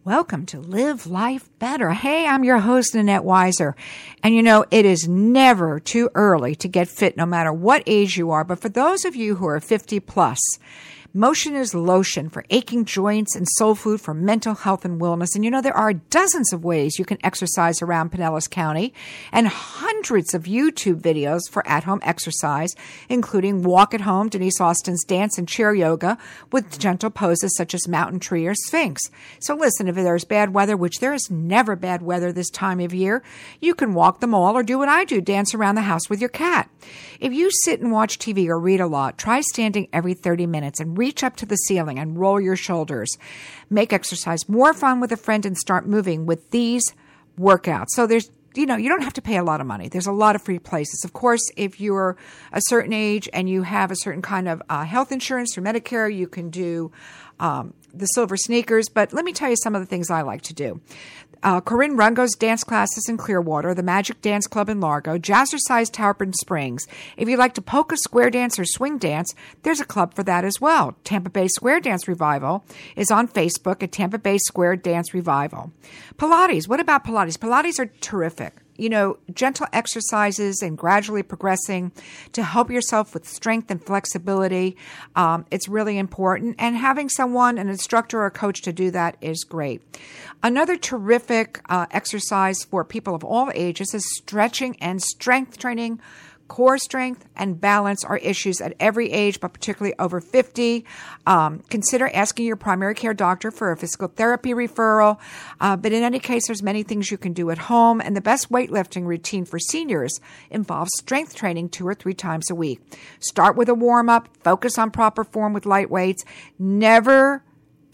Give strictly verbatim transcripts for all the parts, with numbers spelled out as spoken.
Welcome to Live Life Better. Hey, I'm your host, Nanette Weiser. And you know, it is never too early to get fit, no matter what age you are. But for those of you who are fifty plus, motion is lotion for aching joints and soul food for mental health and wellness. And you know, there are dozens of ways you can exercise around Pinellas County and hundreds of YouTube videos for at-home exercise, including Walk at Home, Denise Austin's dance and chair yoga with gentle poses such as mountain tree or sphinx. So listen, if there's bad weather, which there is never bad weather this time of year, you can walk them all or do what I do, dance around the house with your cat. If you sit and watch T V or read a lot, try standing every thirty minutes and reach up to the ceiling and roll your shoulders. Make exercise more fun with a friend and start moving with these workouts. So there's, you know, you don't have to pay a lot of money. There's a lot of free places. Of course, if you're a certain age and you have a certain kind of uh, health insurance through Medicare, you can do um, the silver sneakers. But let me tell you some of the things I like to do. Uh, Corinne Rungo's dance classes in Clearwater, the Magic Dance Club in Largo, Jazzercise Tarpon Springs. If you like to polka, square dance, or swing dance, there's a club for that as well. Tampa Bay Square Dance Revival is on Facebook at Tampa Bay Square Dance Revival. Pilates. What about Pilates? Pilates are terrific. You know, gentle exercises and gradually progressing to help yourself with strength and flexibility. Um, it's really important. And having someone, an instructor or a coach to do that is great. Another terrific uh, exercise for people of all ages is stretching and strength training. Core strength and balance are issues at every age, but particularly over fifty. Um, consider asking your primary care doctor for a physical therapy referral. Uh, but in any case, there's many things you can do at home. And the best weightlifting routine for seniors involves strength training two or three times a week. Start with a warm-up. Focus on proper form with light weights. Never,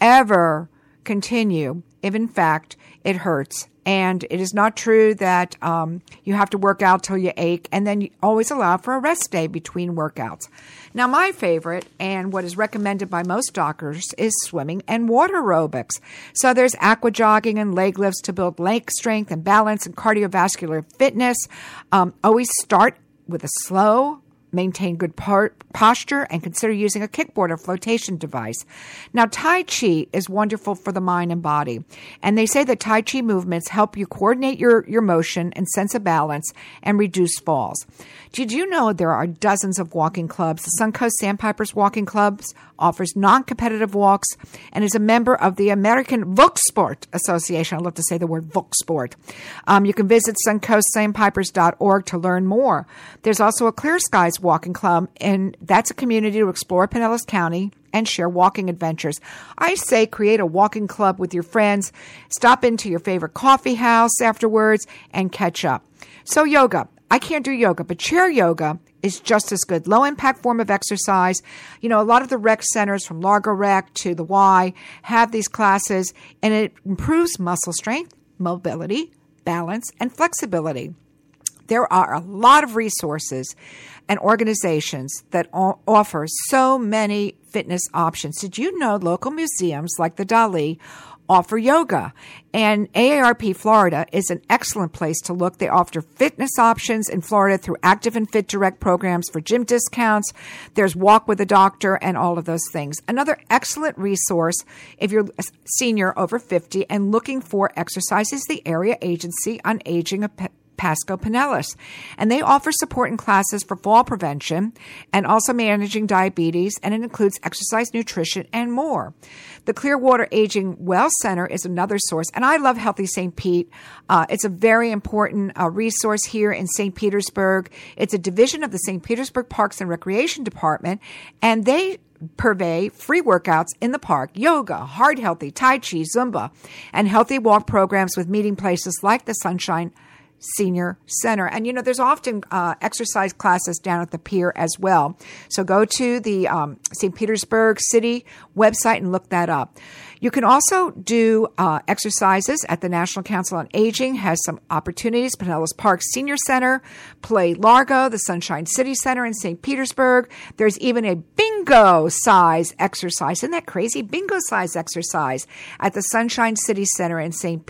ever continue if, in fact, it hurts. And it is not true that um, you have to work out till you ache, and then you always allow for a rest day between workouts. Now, my favorite, and what is recommended by most doctors, is swimming and water aerobics. So there's aqua jogging and leg lifts to build leg strength and balance and cardiovascular fitness. Um, always start with a slow, maintain good part, posture, and consider using a kickboard or flotation device. Now, Tai Chi is wonderful for the mind and body. And they say that Tai Chi movements help you coordinate your, your motion and sense of balance and reduce falls. Did you know there are dozens of walking clubs? The Suncoast Sandpipers Walking Clubs offers non-competitive walks and is a member of the American Volkssport Association. I love to say the word Volkssport. Um, you can visit suncoast sandpipers dot org to learn more. There's also a Clear Skies Walking Club, and that's a community to explore Pinellas County and share walking adventures. I say create a walking club with your friends, stop into your favorite coffee house afterwards, and catch up. So yoga. I can't do yoga, but chair yoga is just as good. Low-impact form of exercise. You know, a lot of the rec centers from Largo Rec to the Y have these classes, and it improves muscle strength, mobility, balance, and flexibility. There are a lot of resources and organizations that o- offer so many fitness options. Did you know local museums like the Dali offer yoga? And A A R P Florida is an excellent place to look. They offer fitness options in Florida through Active and Fit Direct programs for gym discounts. There's Walk with a Doctor and all of those things. Another excellent resource if you're a senior over fifty and looking for exercise is the Area Agency on Aging of Pasco Pinellas. And they offer support and classes for fall prevention and also managing diabetes, and it includes exercise, nutrition, and more. The Clearwater Aging Well Center is another source, and I love Healthy Saint Pete. Uh, it's a very important uh, resource here in Saint Petersburg. It's a division of the Saint Petersburg Parks and Recreation Department, and they purvey free workouts in the park, yoga, heart healthy, Tai Chi, Zumba, and healthy walk programs with meeting places like the Sunshine Senior Center. And, you know, there's often uh, exercise classes down at the pier as well. So go to the um, Saint Petersburg City website and look that up. You can also do uh, exercises at the National Council on Aging, has some opportunities. Pinellas Park Senior Center, Play Largo, the Sunshine City Center in Saint Petersburg. There's even a bingo size exercise. Isn't that crazy? Bingo size exercise at the Sunshine City Center in Saint Pete.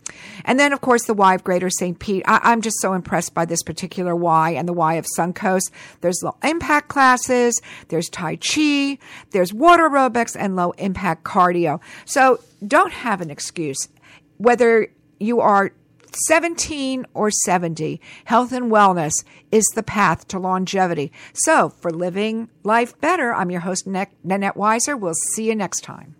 And then, of course, the Y of Greater Saint Pete. I, I'm just so impressed by this particular Y and the Y of Suncoast. There's low impact classes, there's Tai Chi, there's water aerobics, and low impact cardio. So don't have an excuse. Whether you are seventeen or seventy, health and wellness is the path to longevity. So for living life better, I'm your host, Nanette Weiser. We'll see you next time.